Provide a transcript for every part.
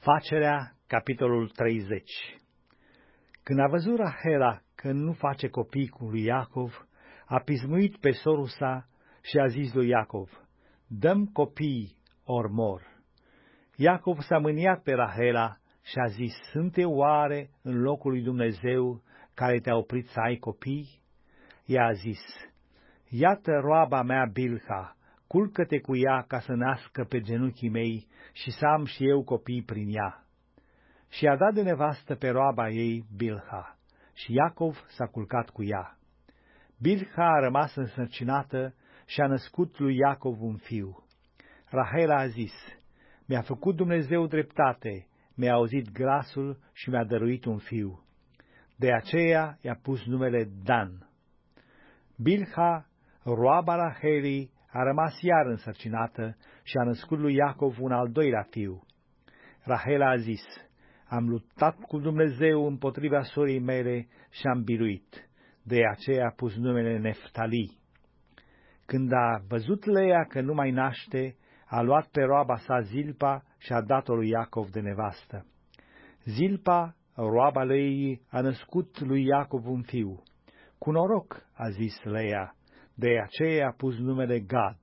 Facerea, capitolul 30. Când a văzut Rahela că nu face copii cu lui Iacov, a pismuit pe sorul sa și a zis lui Iacov: dă-mi copii, ori mor. Iacov s-a mâniat pe Rahela și a zis: sunt eu oare în locul lui Dumnezeu care te-a oprit să ai copii? Ea a zis: iată roaba mea Bilha, culcă-te cu ea ca să nască pe genunchii mei și să am și eu copii prin ea. Și a dat de nevastă pe roaba ei Bilha, și Iacov s-a culcat cu ea. Bilha a rămas însărcinată și a născut lui Iacov un fiu. Rahela a zis: mi-a făcut Dumnezeu dreptate, mi-a auzit glasul și mi-a dăruit un fiu. De aceea i-a pus numele Dan. Bilha, roaba Rahelii, a rămas iar însărcinată și a născut lui Iacov un al doilea fiu. Rahela a zis: am luptat cu Dumnezeu împotriva sorii mele și am biruit. De aceea a pus numele Neftali. Când a văzut Leea că nu mai naște, a luat pe roaba sa Zilpa și a dat-o lui Iacov de nevastă. Zilpa, roaba Leii, a născut lui Iacov un fiu. Cu noroc, a zis Leea, de aceea a pus numele Gad.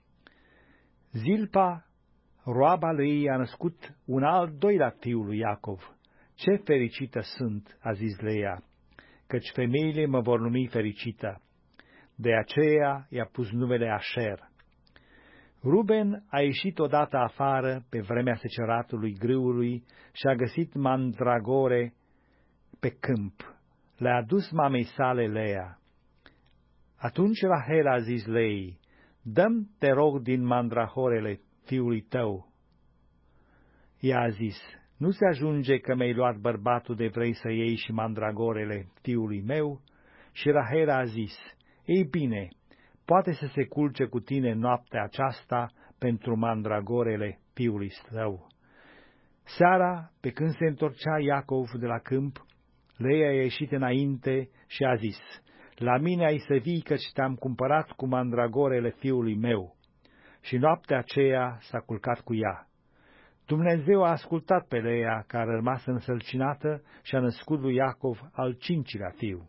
Zilpa, roaba lui, a născut un al doilea fiu lui Iacov. Ce fericită sunt, a zis Leea, căci femeile mă vor numi fericită. De aceea i-a pus numele Asher. Ruben a ieșit odată afară pe vremea seceratului grâului și a găsit mandragore pe câmp. Le-a adus mamei sale Leea. Atunci Rahel a zis Leii: dă-mi, te rog, din mandrahorele fiului tău. Ea a zis: nu se ajunge că mi-ai luat bărbatul de vrei să iei și mandragorele fiului meu? Și Rahel a zis: ei bine, poate să se culce cu tine noaptea aceasta pentru mandragorele fiului tău. Seara, pe când se întorcea Iacov de la câmp, Leea a ieșit înainte și a zis: la mine ai să vii, căci te-am cumpărat cu mandragorele fiului meu. Și noaptea aceea s-a culcat cu ea. Dumnezeu a ascultat pe Leea, care a rămas însărcinată și a născut lui Iacov al cincilea fiu.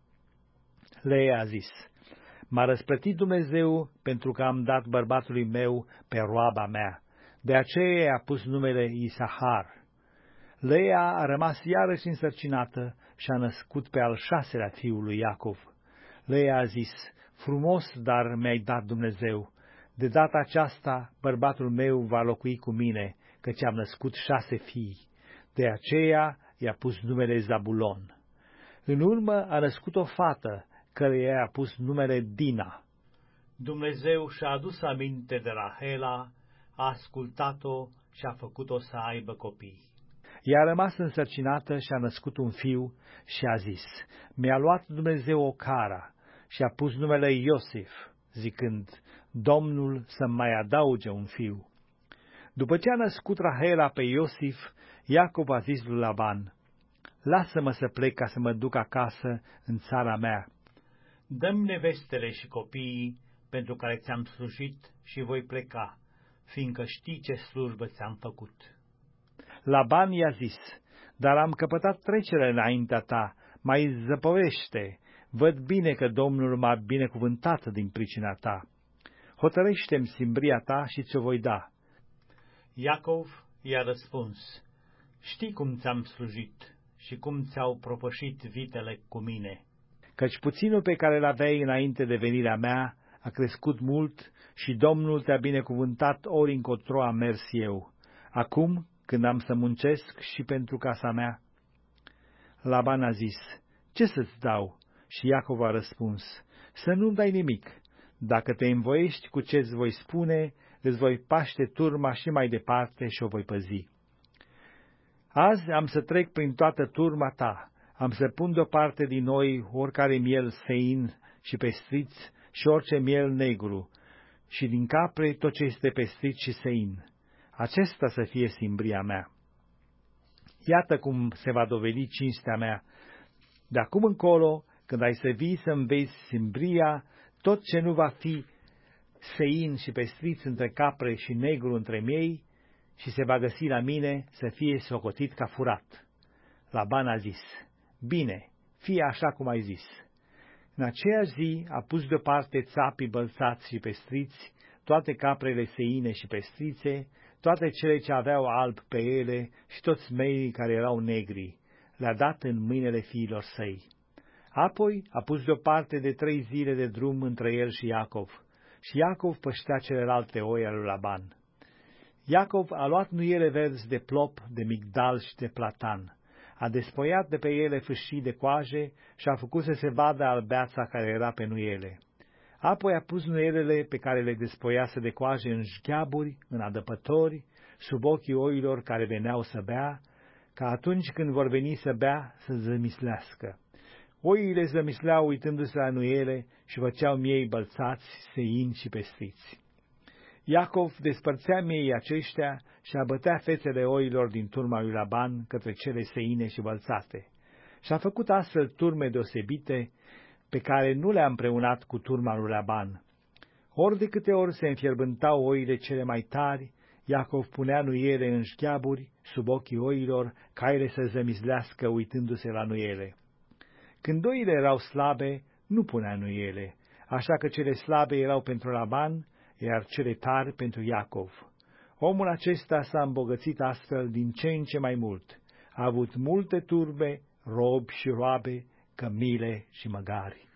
Leea a zis: m-a răsplătit Dumnezeu pentru că am dat bărbatului meu pe roaba mea. De aceea i-a pus numele Isahar. Leea a rămas iarăși însărcinată și a născut pe al șaselea fiu lui Iacov. Leea a zis: frumos dar mi-ai dat Dumnezeu. De data aceasta bărbatul meu va locui cu mine, căci am născut 6 fii. De aceea i-a pus numele Zabulon. În urmă a născut o fată, căreia i-a pus numele Dina. Dumnezeu și-a adus aminte de Rahela, a ascultat-o și a făcut-o să aibă copii. Ea a rămas însărcinată și a născut un fiu și a zis: mi-a luat Dumnezeu o cara, și a pus numele Iosif, zicând: Domnul să-mi mai adauge un fiu. După ce a născut Rahela pe Iosif, Iacov a zis lui Laban: lasă-mă să plec ca să mă duc acasă în țara mea. Dă-mi nevestele și copiii pentru care ți-am slujit și voi pleca, fiindcă știi ce slujbă ți-am făcut. Laban i-a zis: dar am căpătat trecere înaintea ta, mai zăpăvește, văd bine că Domnul m-a binecuvântat din pricina ta. Hotărăște-mi simbria ta și ți-o voi da. Iacov i-a răspuns: știi cum ți-am slujit și cum ți-au propășit vitele cu mine, căci puținul pe care l-aveai înainte de venirea mea a crescut mult și Domnul te-a binecuvântat ori încotro am mers eu. Acum, când am să muncesc și pentru casa mea? Laban a zis: ce să-ți dau? Și Iacov a răspuns: să nu dai nimic. Dacă te învoiești cu ce-ți voi spune, îți voi paște turma și mai departe și o voi păzi. Azi am să trec prin toată turma ta, am să pun deoparte din noi oricare miel sein și pestriț și orice miel negru, și din capre tot ce este pestrit și sein. Acesta să fie simbria mea. Iată cum se va dovedi cinstea mea. De acum încolo, când ai să vii să-mi vezi simbria, tot ce nu va fi sein și pestriț între capre și negru între miei, și se va găsi la mine să fie socotit ca furat. Laban a zis, bine, fie așa cum ai zis. În aceeași zi a pus deoparte țapii bălțați și pestriți, toate caprele seine și pestrițe, toate cele ce aveau alb pe ele și toți meii care erau negri, le-a dat în mâinile fiilor săi. Apoi a pus deoparte de 3 zile de drum între el și Iacov, și Iacov păștea celelalte oi ale lui Laban. Iacov a luat nuiele verzi de plop, de migdal și de platan, a despoiat de pe ele fâșii de coaje și a făcut să se vadă albeața care era pe nuiele. Apoi a pus nuielele pe care le despoiase de coaje în șgheaburi, în adăpători, sub ochii oilor care veneau să bea, ca atunci când vor veni să bea, să zămislească. Oile zămisleau uitându-se la nuiele și făceau miei bălțați, seini și pestriți. Iacov despărțea miei aceștia și abătea fețele oilor din turma lui Laban către cele seine și bălțate. Și a făcut astfel turme deosebite pe care nu le-a împreunat cu turma lui Laban. Ori de câte ori se înfierbântau oile cele mai tari, Iacov punea nuiele în șcheaburi sub ochii oilor ca ele să zămislească uitându-se la nuiele. Când oile erau slabe, nu punea nuiele, așa că cele slabe erau pentru Laban, iar cele tari pentru Iacov. Omul acesta s-a îmbogățit astfel din ce în ce mai mult. A avut multe turbe, robi și roabe, cămile și măgari.